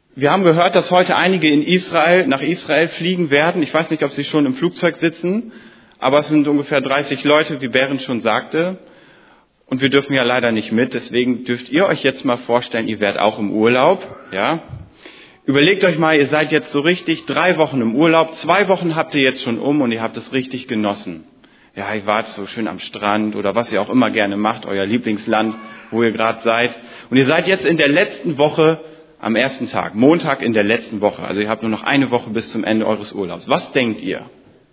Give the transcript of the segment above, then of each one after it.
Wir haben gehört, dass heute einige nach Israel fliegen werden. Ich weiß nicht, ob sie schon im Flugzeug sitzen, aber es sind ungefähr 30 Leute, wie Berend schon sagte. Und wir dürfen ja leider nicht mit, deswegen dürft ihr euch jetzt mal vorstellen, ihr werdet auch im Urlaub. Ja? Überlegt euch mal, ihr seid jetzt so richtig 3 Wochen im Urlaub, 2 Wochen habt ihr jetzt schon und ihr habt es richtig genossen. Ja, ihr wart so schön am Strand oder was ihr auch immer gerne macht, euer Lieblingsland, wo ihr gerade seid. Und ihr seid jetzt in der letzten Woche am ersten Tag, Montag in der letzten Woche. Also ihr habt nur noch eine Woche bis zum Ende eures Urlaubs. Was denkt ihr?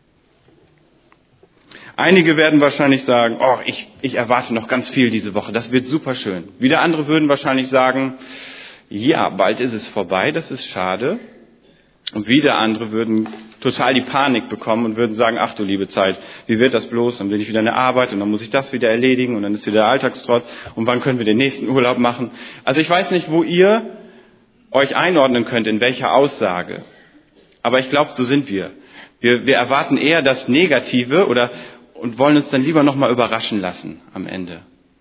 Einige werden wahrscheinlich sagen, oh, ich erwarte noch ganz viel diese Woche, das wird super schön. Wieder andere würden wahrscheinlich sagen, ja, bald ist es vorbei, das ist schade. Und wieder andere würden total die Panik bekommen und würden sagen, ach du liebe Zeit, wie wird das bloß? Dann bin ich wieder in der Arbeit und dann muss ich das wieder erledigen und dann ist wieder der Alltagstrott und wann können wir den nächsten Urlaub machen? Also ich weiß nicht, wo ihr euch einordnen könnt, in welcher Aussage. Aber ich glaube, so sind wir. Wir erwarten eher das Negative und wollen uns dann lieber nochmal überraschen lassen am Ende.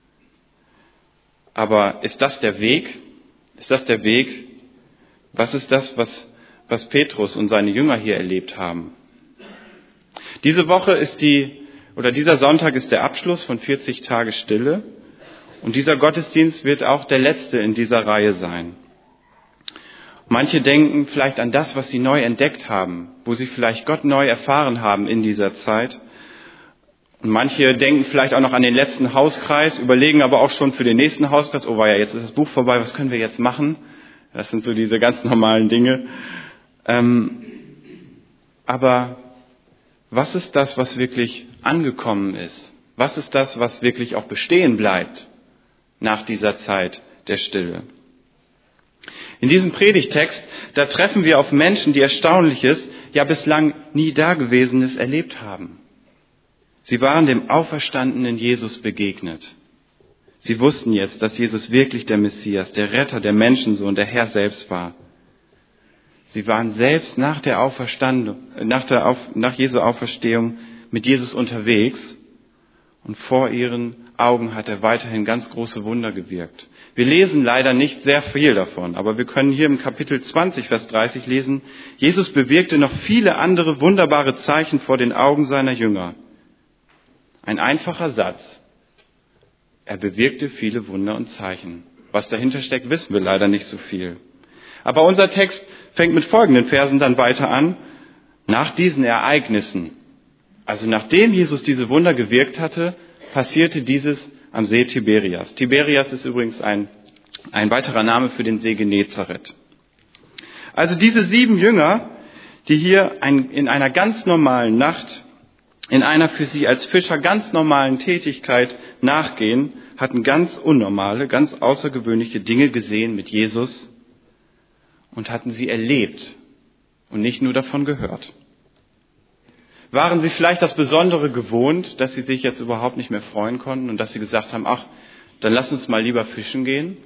Aber ist das der Weg? Ist das der Weg? Was ist das, was Petrus und seine Jünger hier erlebt haben? Diese Woche dieser Sonntag ist der Abschluss von 40 Tage Stille. Und dieser Gottesdienst wird auch der letzte in dieser Reihe sein. Manche denken vielleicht an das, was sie neu entdeckt haben, wo sie vielleicht Gott neu erfahren haben in dieser Zeit. Und manche denken vielleicht auch noch an den letzten Hauskreis, überlegen aber auch schon für den nächsten Hauskreis, oh weia, jetzt ist das Buch vorbei, was können wir jetzt machen? Das sind so diese ganz normalen Dinge. Aber was ist das, was wirklich angekommen ist? Was ist das, was wirklich auch bestehen bleibt nach dieser Zeit der Stille? In diesem Predigtext, da treffen wir auf Menschen, die Erstaunliches, ja bislang nie Dagewesenes erlebt haben. Sie waren dem auferstandenen Jesus begegnet. Sie wussten jetzt, dass Jesus wirklich der Messias, der Retter, der Menschensohn, der Herr selbst war. Sie waren selbst nach Jesu Auferstehung mit Jesus unterwegs und vor ihren Augen hat er weiterhin ganz große Wunder gewirkt. Wir lesen leider nicht sehr viel davon, aber wir können hier im Kapitel 20, Vers 30 lesen, Jesus bewirkte noch viele andere wunderbare Zeichen vor den Augen seiner Jünger. Ein einfacher Satz. Er bewirkte viele Wunder und Zeichen. Was dahinter steckt, wissen wir leider nicht so viel. Aber unser Text fängt mit folgenden Versen dann weiter an. Nach diesen Ereignissen, also nachdem Jesus diese Wunder gewirkt hatte, passierte dieses am See Tiberias. Tiberias ist übrigens ein weiterer Name für den See Genezareth. Also diese 7 Jünger, die hier in einer ganz normalen Nacht, in einer für sie als Fischer ganz normalen Tätigkeit nachgehen, hatten ganz unnormale, ganz außergewöhnliche Dinge gesehen mit Jesus und hatten sie erlebt und nicht nur davon gehört. Waren sie vielleicht das Besondere gewohnt, dass sie sich jetzt überhaupt nicht mehr freuen konnten und dass sie gesagt haben, ach, dann lass uns mal lieber fischen gehen?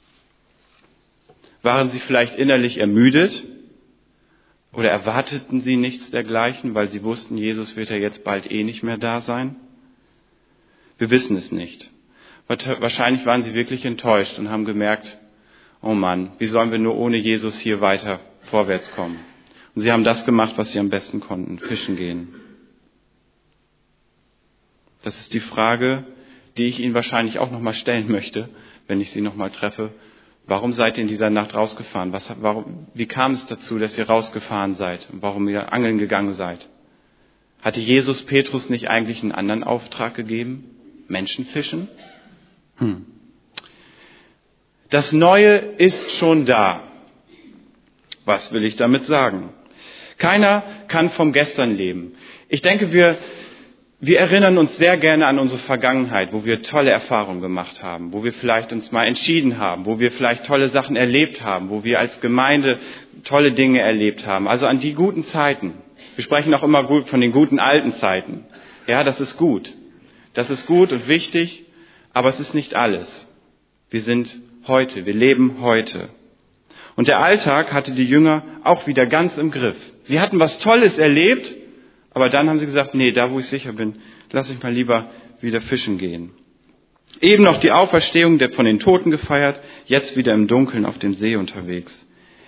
Waren sie vielleicht innerlich ermüdet? Oder erwarteten sie nichts dergleichen, weil sie wussten, Jesus wird ja jetzt bald nicht mehr da sein? Wir wissen es nicht. Wahrscheinlich waren sie wirklich enttäuscht und haben gemerkt, oh Mann, wie sollen wir nur ohne Jesus hier weiter vorwärts kommen? Und sie haben das gemacht, was sie am besten konnten, fischen gehen. Das ist die Frage, die ich Ihnen wahrscheinlich auch nochmal stellen möchte, wenn ich Sie nochmal treffe. Warum seid ihr in dieser Nacht rausgefahren? Wie kam es dazu, dass ihr rausgefahren seid und warum ihr angeln gegangen seid? Hatte Jesus Petrus nicht eigentlich einen anderen Auftrag gegeben? Menschenfischen? Das Neue ist schon da. Was will ich damit sagen? Keiner kann vom Gestern leben. Ich denke, wir erinnern uns sehr gerne an unsere Vergangenheit, wo wir tolle Erfahrungen gemacht haben, wo wir vielleicht uns mal entschieden haben, wo wir vielleicht tolle Sachen erlebt haben, wo wir als Gemeinde tolle Dinge erlebt haben. Also an die guten Zeiten. Wir sprechen auch immer gut von den guten alten Zeiten. Ja, das ist gut. Das ist gut und wichtig, aber es ist nicht alles. Wir sind heute, wir leben heute. Und der Alltag hatte die Jünger auch wieder ganz im Griff. Sie hatten was Tolles erlebt, aber dann haben sie gesagt, nee, da wo ich sicher bin, lass ich mal lieber wieder fischen gehen. Eben noch die Auferstehung von den Toten gefeiert, jetzt wieder im Dunkeln auf dem See unterwegs.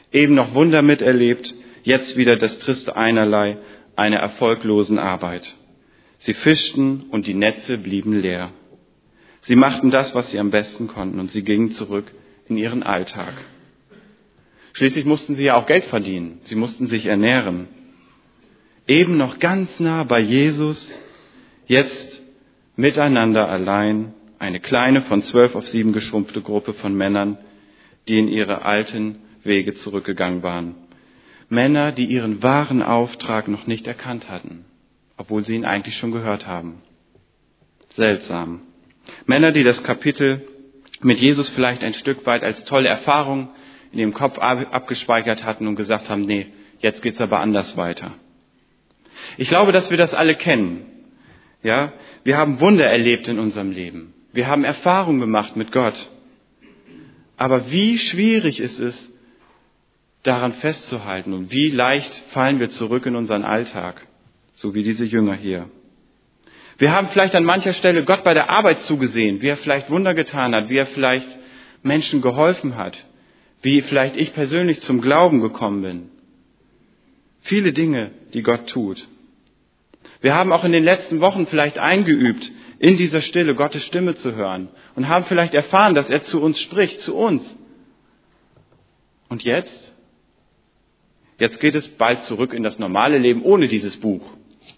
Eben noch Wunder miterlebt, jetzt wieder das triste Einerlei einer erfolglosen Arbeit. Sie fischten und die Netze blieben leer. Sie machten das, was sie am besten konnten, und sie gingen zurück in ihren Alltag. Schließlich mussten sie ja auch Geld verdienen. Sie mussten sich ernähren. Eben noch ganz nah bei Jesus, jetzt miteinander allein, eine kleine von 12 auf 7 geschrumpfte Gruppe von Männern, die in ihre alten Wege zurückgegangen waren. Männer, die ihren wahren Auftrag noch nicht erkannt hatten, obwohl sie ihn eigentlich schon gehört haben. Seltsam. Männer, die das Kapitel mit Jesus vielleicht ein Stück weit als tolle Erfahrung in ihrem Kopf abgespeichert hatten und gesagt haben, nee, jetzt geht's aber anders weiter. Ich glaube, dass wir das alle kennen. Ja, wir haben Wunder erlebt in unserem Leben. Wir haben Erfahrungen gemacht mit Gott. Aber wie schwierig ist es, daran festzuhalten und wie leicht fallen wir zurück in unseren Alltag, so wie diese Jünger hier. Wir haben vielleicht an mancher Stelle Gott bei der Arbeit zugesehen, wie er vielleicht Wunder getan hat, wie er vielleicht Menschen geholfen hat, wie vielleicht ich persönlich zum Glauben gekommen bin. Viele Dinge, die Gott tut. Wir haben auch in den letzten Wochen vielleicht eingeübt, in dieser Stille Gottes Stimme zu hören und haben vielleicht erfahren, dass er zu uns spricht, zu uns. Und jetzt? Jetzt geht es bald zurück in das normale Leben ohne dieses Buch.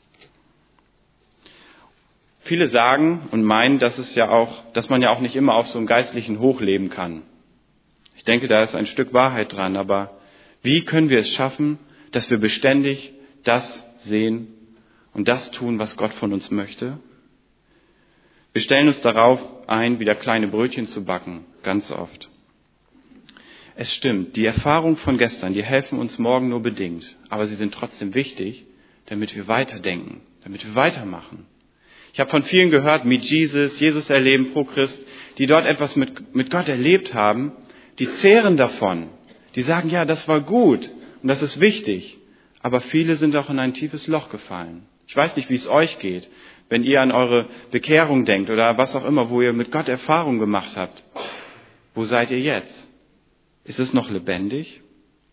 Viele sagen und meinen, dass man ja auch nicht immer auf so einem geistlichen Hoch leben kann. Ich denke, da ist ein Stück Wahrheit dran, aber wie können wir es schaffen, dass wir beständig das sehen und das tun, was Gott von uns möchte? Wir stellen uns darauf ein, wieder kleine Brötchen zu backen, ganz oft. Es stimmt, die Erfahrungen von gestern, die helfen uns morgen nur bedingt, aber sie sind trotzdem wichtig, damit wir weiterdenken, damit wir weitermachen. Ich habe von vielen gehört, Meet Jesus, Jesus erleben, Pro Christ, die dort etwas mit Gott erlebt haben, die zehren davon, die sagen, ja, das war gut und das ist wichtig, aber viele sind auch in ein tiefes Loch gefallen. Ich weiß nicht, wie es euch geht, wenn ihr an eure Bekehrung denkt oder was auch immer, wo ihr mit Gott Erfahrung gemacht habt. Wo seid ihr jetzt? Ist es noch lebendig?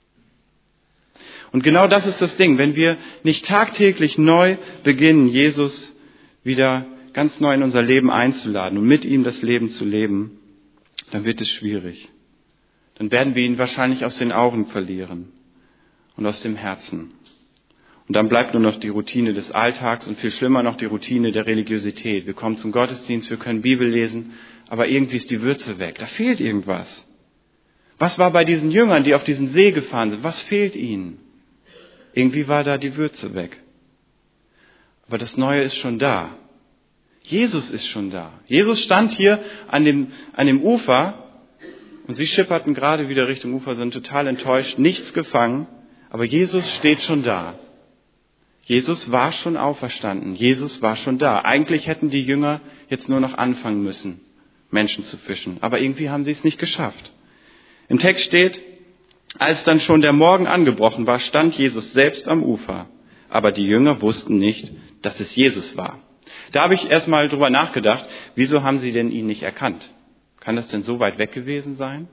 Und genau das ist das Ding. Wenn wir nicht tagtäglich neu beginnen, Jesus wieder ganz neu in unser Leben einzuladen und mit ihm das Leben zu leben, dann wird es schwierig. Dann werden wir ihn wahrscheinlich aus den Augen verlieren und aus dem Herzen. Und dann bleibt nur noch die Routine des Alltags und viel schlimmer noch die Routine der Religiosität. Wir kommen zum Gottesdienst, wir können Bibel lesen, aber irgendwie ist die Würze weg. Da fehlt irgendwas. Was war bei diesen Jüngern, die auf diesen See gefahren sind? Was fehlt ihnen? Irgendwie war da die Würze weg. Aber das Neue ist schon da. Jesus ist schon da. Jesus stand hier an dem Ufer und sie schipperten gerade wieder Richtung Ufer, sind total enttäuscht, nichts gefangen. Aber Jesus steht schon da. Jesus war schon auferstanden. Jesus war schon da. Eigentlich hätten die Jünger jetzt nur noch anfangen müssen, Menschen zu fischen. Aber irgendwie haben sie es nicht geschafft. Im Text steht, als dann schon der Morgen angebrochen war, stand Jesus selbst am Ufer. Aber die Jünger wussten nicht, dass es Jesus war. Da habe ich erstmal drüber nachgedacht, wieso haben sie denn ihn nicht erkannt? Kann das denn so weit weg gewesen sein?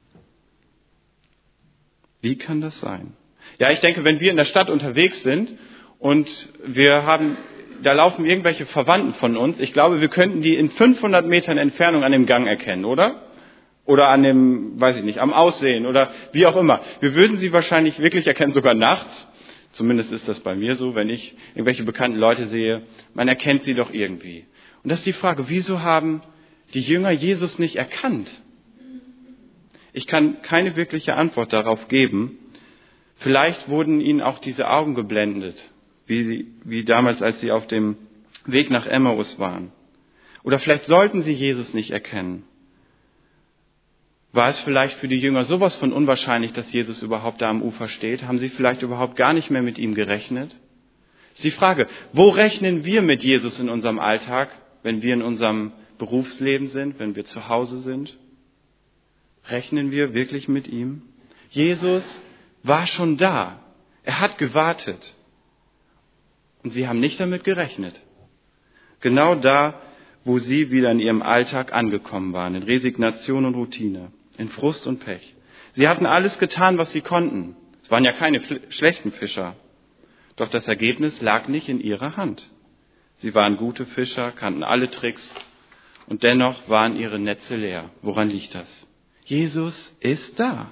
Wie kann das sein? Ja, ich denke, wenn wir in der Stadt unterwegs sind und da laufen irgendwelche Verwandten von uns, ich glaube, wir könnten die in 500 Metern Entfernung an dem Gang erkennen, oder? Oder an dem, weiß ich nicht, am Aussehen oder wie auch immer. Wir würden sie wahrscheinlich wirklich erkennen, sogar nachts. Zumindest ist das bei mir so, wenn ich irgendwelche bekannten Leute sehe. Man erkennt sie doch irgendwie. Und das ist die Frage, wieso haben die Jünger Jesus nicht erkannt? Ich kann keine wirkliche Antwort darauf geben. Vielleicht wurden ihnen auch diese Augen geblendet, wie damals, als sie auf dem Weg nach Emmaus waren. Oder vielleicht sollten sie Jesus nicht erkennen. War es vielleicht für die Jünger sowas von unwahrscheinlich, dass Jesus überhaupt da am Ufer steht? Haben sie vielleicht überhaupt gar nicht mehr mit ihm gerechnet? Ist die Frage, wo rechnen wir mit Jesus in unserem Alltag, wenn wir in unserem Berufsleben sind, wenn wir zu Hause sind? Rechnen wir wirklich mit ihm? Jesus war schon da. Er hat gewartet. Und sie haben nicht damit gerechnet. Genau da, wo sie wieder in ihrem Alltag angekommen waren, in Resignation und Routine, in Frust und Pech. Sie hatten alles getan, was sie konnten. Es waren ja keine schlechten Fischer. Doch das Ergebnis lag nicht in ihrer Hand. Sie waren gute Fischer, kannten alle Tricks und dennoch waren ihre Netze leer. Woran liegt das? Jesus ist da.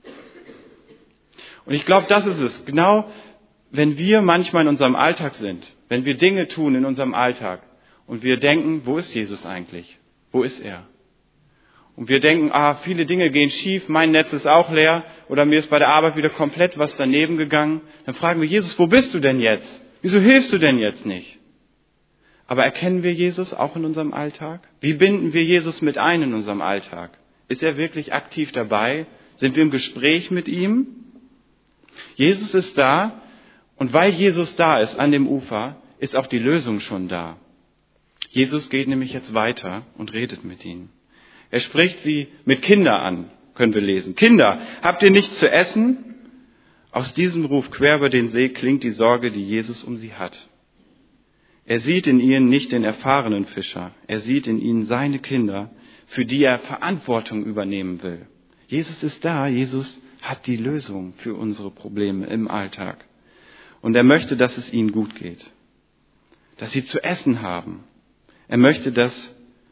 Und ich glaube, das ist es. Genau, wenn wir manchmal in unserem Alltag sind, wenn wir Dinge tun in unserem Alltag und wir denken, wo ist Jesus eigentlich? Wo ist er? Und wir denken, viele Dinge gehen schief, mein Netz ist auch leer oder mir ist bei der Arbeit wieder komplett was daneben gegangen. Dann fragen wir Jesus, wo bist du denn jetzt? Wieso hilfst du denn jetzt nicht? Aber erkennen wir Jesus auch in unserem Alltag? Wie binden wir Jesus mit ein in unserem Alltag? Ist er wirklich aktiv dabei? Sind wir im Gespräch mit ihm? Jesus ist da und weil Jesus da ist an dem Ufer, ist auch die Lösung schon da. Jesus geht nämlich jetzt weiter und redet mit ihnen. Er spricht sie mit Kindern an, können wir lesen. Kinder, habt ihr nichts zu essen? Aus diesem Ruf quer über den See klingt die Sorge, die Jesus um sie hat. Er sieht in ihnen nicht den erfahrenen Fischer. Er sieht in ihnen seine Kinder, für die er Verantwortung übernehmen will. Jesus ist da. Jesus hat die Lösung für unsere Probleme im Alltag. Und er möchte, dass es ihnen gut geht. Dass sie zu essen haben. Er möchte, dass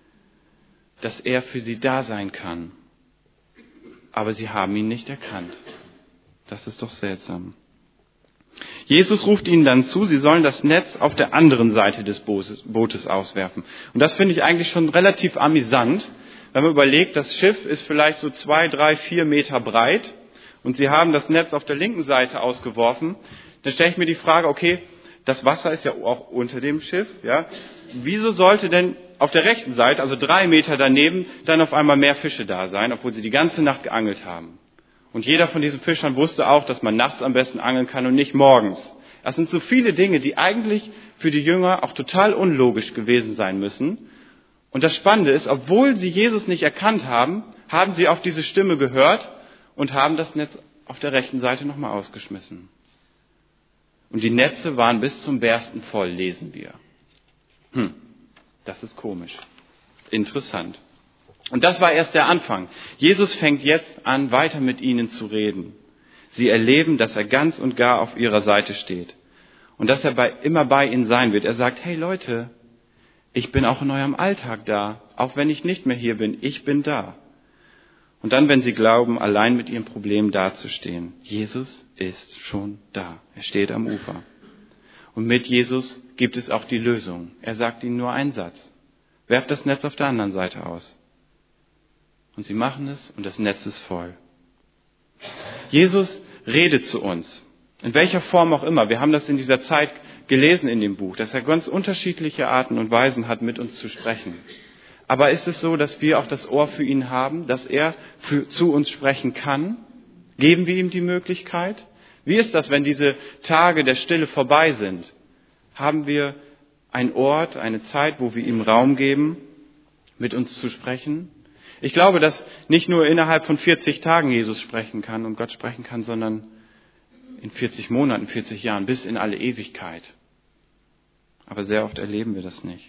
er für sie da sein kann. Aber sie haben ihn nicht erkannt. Das ist doch seltsam. Jesus ruft ihnen dann zu, sie sollen das Netz auf der anderen Seite des Bootes auswerfen. Und das finde ich eigentlich schon relativ amüsant, wenn man überlegt, das Schiff ist vielleicht so 2, 3, 4 Meter breit und sie haben das Netz auf der linken Seite ausgeworfen. Dann stelle ich mir die Frage, okay, das Wasser ist ja auch unter dem Schiff, ja. Wieso sollte denn auf der rechten Seite, also 3 Meter daneben, dann auf einmal mehr Fische da sein, obwohl sie die ganze Nacht geangelt haben? Und jeder von diesen Fischern wusste auch, dass man nachts am besten angeln kann und nicht morgens. Das sind so viele Dinge, die eigentlich für die Jünger auch total unlogisch gewesen sein müssen. Und das Spannende ist, obwohl sie Jesus nicht erkannt haben, haben sie auf diese Stimme gehört und haben das Netz auf der rechten Seite nochmal ausgeschmissen. Und die Netze waren bis zum Bersten voll, lesen wir. Das ist komisch. Interessant. Und das war erst der Anfang. Jesus fängt jetzt an, weiter mit ihnen zu reden. Sie erleben, dass er ganz und gar auf ihrer Seite steht. Und dass er immer bei ihnen sein wird. Er sagt, hey Leute, ich bin auch in eurem Alltag da. Auch wenn ich nicht mehr hier bin, ich bin da. Und dann, wenn sie glauben, allein mit ihrem Problem dazustehen. Jesus ist schon da. Er steht am Ufer. Und mit Jesus gibt es auch die Lösung. Er sagt ihnen nur einen Satz. Werft das Netz auf der anderen Seite aus. Und sie machen es und das Netz ist voll. Jesus redet zu uns. In welcher Form auch immer. Wir haben das in dieser Zeit gelesen in dem Buch, dass er ganz unterschiedliche Arten und Weisen hat, mit uns zu sprechen. Aber ist es so, dass wir auch das Ohr für ihn haben, dass er zu uns sprechen kann? Geben wir ihm die Möglichkeit? Wie ist das, wenn diese Tage der Stille vorbei sind? Haben wir einen Ort, eine Zeit, wo wir ihm Raum geben, mit uns zu sprechen? Ich glaube, dass nicht nur innerhalb von 40 Tagen Jesus sprechen kann und Gott sprechen kann, sondern in 40 Monaten, 40 Jahren, bis in alle Ewigkeit. Aber sehr oft erleben wir das nicht.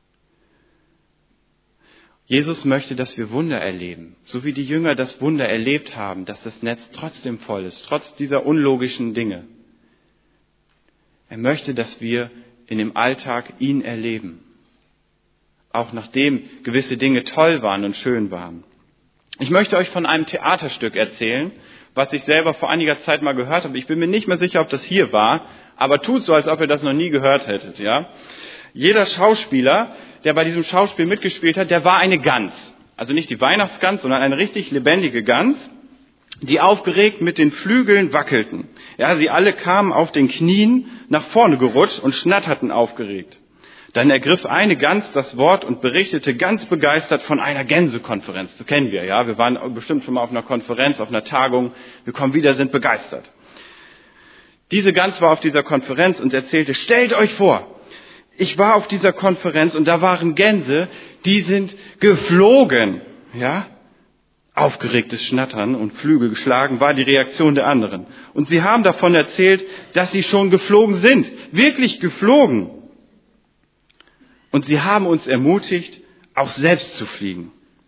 Jesus möchte, dass wir Wunder erleben, so wie die Jünger das Wunder erlebt haben, dass das Netz trotzdem voll ist, trotz dieser unlogischen Dinge. Er möchte, dass wir in dem Alltag ihn erleben. Auch nachdem gewisse Dinge toll waren und schön waren. Ich möchte euch von einem Theaterstück erzählen, was ich selber vor einiger Zeit mal gehört habe. Ich bin mir nicht mehr sicher, ob das hier war, aber tut so, als ob ihr das noch nie gehört hättet. Ja? Jeder Schauspieler, der bei diesem Schauspiel mitgespielt hat, der war eine Gans. Also nicht die Weihnachtsgans, sondern eine richtig lebendige Gans, die aufgeregt mit den Flügeln wackelten. Ja, sie alle kamen auf den Knien nach vorne gerutscht und schnatterten aufgeregt. Dann ergriff eine Gans das Wort und berichtete ganz begeistert von einer Gänsekonferenz. Das kennen wir, ja. Wir waren bestimmt schon mal auf einer Konferenz, auf einer Tagung. Wir kommen wieder, sind begeistert. Diese Gans war auf dieser Konferenz und erzählte, stellt euch vor, ich war auf dieser Konferenz und da waren Gänse, die sind geflogen, ja. Aufgeregtes Schnattern und Flügel geschlagen war die Reaktion der anderen. Und sie haben davon erzählt, dass sie schon geflogen sind. Wirklich geflogen. Und sie haben uns ermutigt, auch selbst zu fliegen.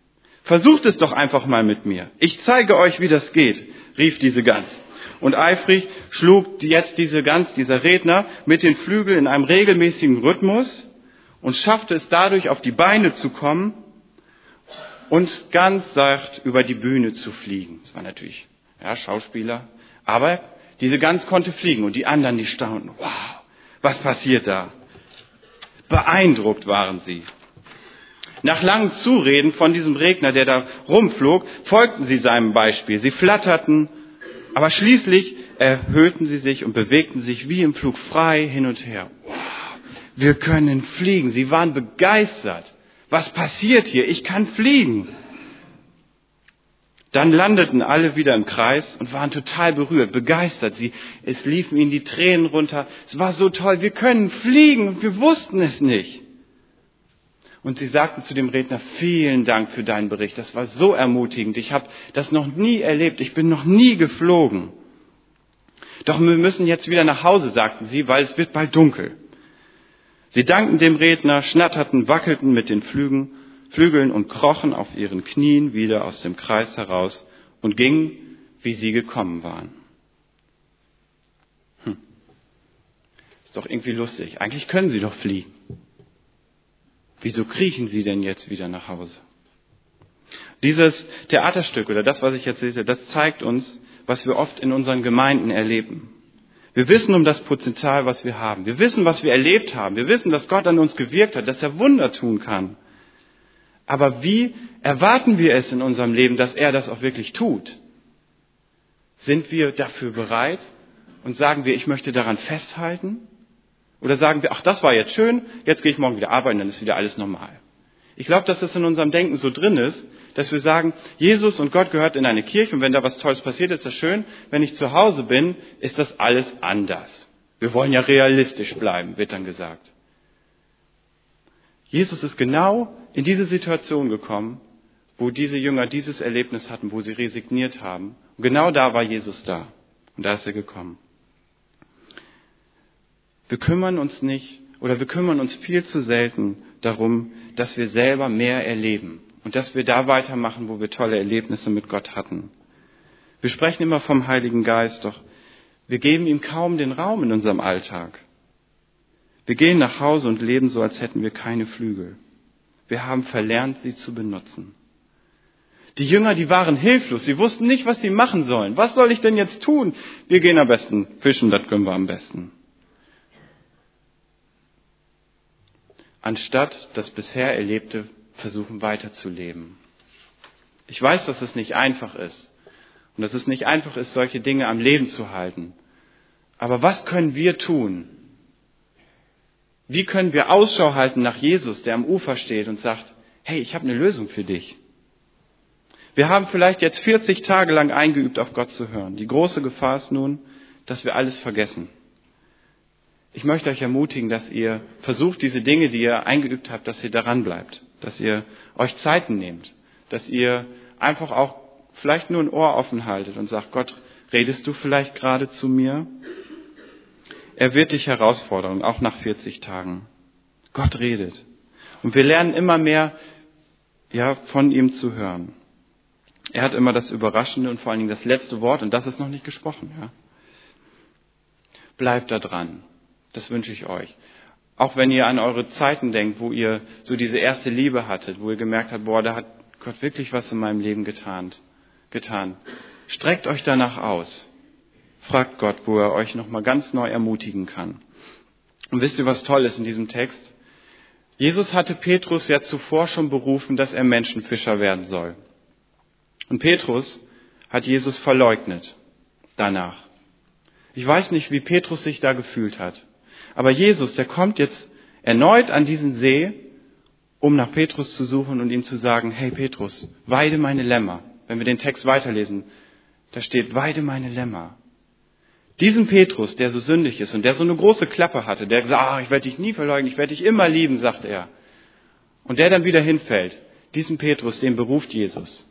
Versucht es doch einfach mal mit mir. Ich zeige euch, wie das geht, rief diese Gans. Und eifrig schlug jetzt dieser Redner mit den Flügeln in einem regelmäßigen Rhythmus und schaffte es dadurch, auf die Beine zu kommen und ganz sacht über die Bühne zu fliegen. Das war natürlich Schauspieler, aber diese Gans konnte fliegen und die anderen, die staunten. Wow, was passiert da? Beeindruckt waren sie. Nach langem Zureden von diesem Redner, der da rumflog, folgten sie seinem Beispiel. Sie flatterten, aber schließlich erhöhten sie sich und bewegten sich wie im Flug frei hin und her. Wow, wir können fliegen. Sie waren begeistert. Was passiert hier? Ich kann fliegen. Dann landeten alle wieder im Kreis und waren total berührt, begeistert. Es liefen ihnen die Tränen runter. Es war so toll, wir können fliegen und wir wussten es nicht. Und sie sagten zu dem Redner, vielen Dank für deinen Bericht. Das war so ermutigend. Ich habe das noch nie erlebt. Ich bin noch nie geflogen. Doch wir müssen jetzt wieder nach Hause, sagten sie, weil es wird bald dunkel. Sie dankten dem Redner, schnatterten, wackelten mit den Flügeln und krochen auf ihren Knien wieder aus dem Kreis heraus und gingen, wie sie gekommen waren. Ist doch irgendwie lustig. Eigentlich können sie doch fliegen. Wieso kriechen sie denn jetzt wieder nach Hause? Dieses Theaterstück oder das, was ich jetzt sehe, das zeigt uns, was wir oft in unseren Gemeinden erleben. Wir wissen um das Potenzial, was wir haben. Wir wissen, was wir erlebt haben. Wir wissen, dass Gott an uns gewirkt hat, dass er Wunder tun kann. Aber wie erwarten wir es in unserem Leben, dass er das auch wirklich tut? Sind wir dafür bereit und sagen wir, ich möchte daran festhalten? Oder sagen wir, ach, das war jetzt schön, jetzt gehe ich morgen wieder arbeiten, dann ist wieder alles normal. Ich glaube, dass das in unserem Denken so drin ist, dass wir sagen, Jesus und Gott gehört in eine Kirche und wenn da was Tolles passiert, ist das schön. Wenn ich zu Hause bin, ist das alles anders. Wir wollen ja realistisch bleiben, wird dann gesagt. Jesus ist genau in diese Situation gekommen, wo diese Jünger dieses Erlebnis hatten, wo sie resigniert haben. Und genau da war Jesus da. Und da ist er gekommen. Wir kümmern uns viel zu selten darum, dass wir selber mehr erleben und dass wir da weitermachen, wo wir tolle Erlebnisse mit Gott hatten. Wir sprechen immer vom Heiligen Geist, doch wir geben ihm kaum den Raum in unserem Alltag. Wir gehen nach Hause und leben so, als hätten wir keine Flügel. Wir haben verlernt, sie zu benutzen. Die Jünger, die waren hilflos, sie wussten nicht, was sie machen sollen. Was soll ich denn jetzt tun? Wir gehen am besten fischen, das können wir am besten. Anstatt das bisher Erlebte versuchen weiterzuleben. Ich weiß, dass es nicht einfach ist und dass es nicht einfach ist, solche Dinge am Leben zu halten. Aber was können wir tun? Wie können wir Ausschau halten nach Jesus, der am Ufer steht und sagt, hey, ich habe eine Lösung für dich. Wir haben vielleicht jetzt 40 Tage lang eingeübt, auf Gott zu hören. Die große Gefahr ist nun, dass wir alles vergessen. Ich möchte euch ermutigen, dass ihr versucht, diese Dinge, die ihr eingeübt habt, dass ihr daran bleibt, dass ihr euch Zeiten nehmt, dass ihr einfach auch vielleicht nur ein Ohr offen haltet und sagt, Gott, redest du vielleicht gerade zu mir? Er wird dich herausfordern, auch nach 40 Tagen. Gott redet. Und wir lernen immer mehr, von ihm zu hören. Er hat immer das Überraschende und vor allen Dingen das letzte Wort und das ist noch nicht gesprochen. Ja. Bleibt da dran. Das wünsche ich euch. Auch wenn ihr an eure Zeiten denkt, wo ihr so diese erste Liebe hattet, wo ihr gemerkt habt, da hat Gott wirklich was in meinem Leben getan. Streckt euch danach aus. Fragt Gott, wo er euch nochmal ganz neu ermutigen kann. Und wisst ihr, was toll ist in diesem Text? Jesus hatte Petrus ja zuvor schon berufen, dass er Menschenfischer werden soll. Und Petrus hat Jesus verleugnet danach. Ich weiß nicht, wie Petrus sich da gefühlt hat. Aber Jesus, der kommt jetzt erneut an diesen See, um nach Petrus zu suchen und ihm zu sagen, hey Petrus, weide meine Lämmer. Wenn wir den Text weiterlesen, da steht, weide meine Lämmer. Diesen Petrus, der so sündig ist und der so eine große Klappe hatte, der gesagt, ich werde dich nie verleugnen, ich werde dich immer lieben, sagt er. Und der dann wieder hinfällt, diesen Petrus, den beruft Jesus.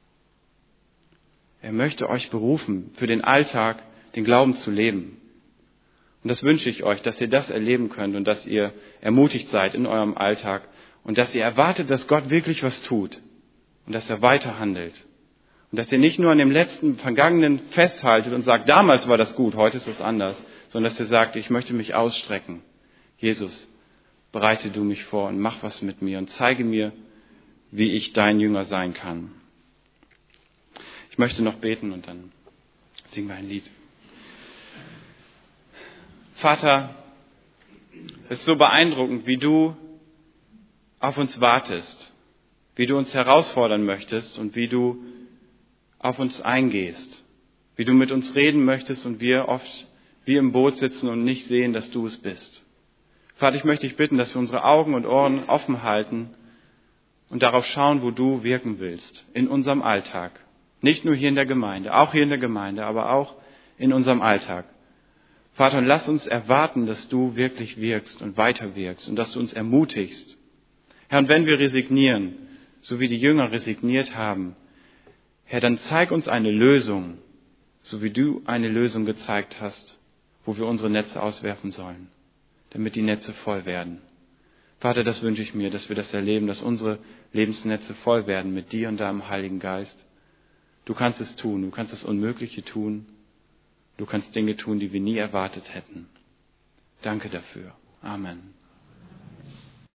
Er möchte euch berufen, für den Alltag den Glauben zu leben. Und das wünsche ich euch, dass ihr das erleben könnt und dass ihr ermutigt seid in eurem Alltag und dass ihr erwartet, dass Gott wirklich was tut. und dass er weiter handelt. Und dass ihr nicht nur an dem letzten Vergangenen festhaltet und sagt, damals war das gut, heute ist es anders, sondern dass ihr sagt, ich möchte mich ausstrecken. Jesus, bereite du mich vor und mach was mit mir und zeige mir, wie ich dein Jünger sein kann. Ich möchte noch beten und dann singen wir ein Lied. Vater, es ist so beeindruckend, wie du auf uns wartest, wie du uns herausfordern möchtest und wie du auf uns eingehst, wie du mit uns reden möchtest und wir oft wie im Boot sitzen und nicht sehen, dass du es bist. Vater, ich möchte dich bitten, dass wir unsere Augen und Ohren offen halten und darauf schauen, wo du wirken willst, in unserem Alltag. Nicht nur hier in der Gemeinde, auch hier in der Gemeinde, aber auch in unserem Alltag. Vater, und lass uns erwarten, dass du wirklich wirkst und weiter wirkst und dass du uns ermutigst. Herr, und wenn wir resignieren, so wie die Jünger resigniert haben, Herr, dann zeig uns eine Lösung, so wie du eine Lösung gezeigt hast, wo wir unsere Netze auswerfen sollen, damit die Netze voll werden. Vater, das wünsche ich mir, dass wir das erleben, dass unsere Lebensnetze voll werden mit dir und deinem Heiligen Geist. Du kannst es tun, du kannst das Unmögliche tun, du kannst Dinge tun, die wir nie erwartet hätten. Danke dafür. Amen.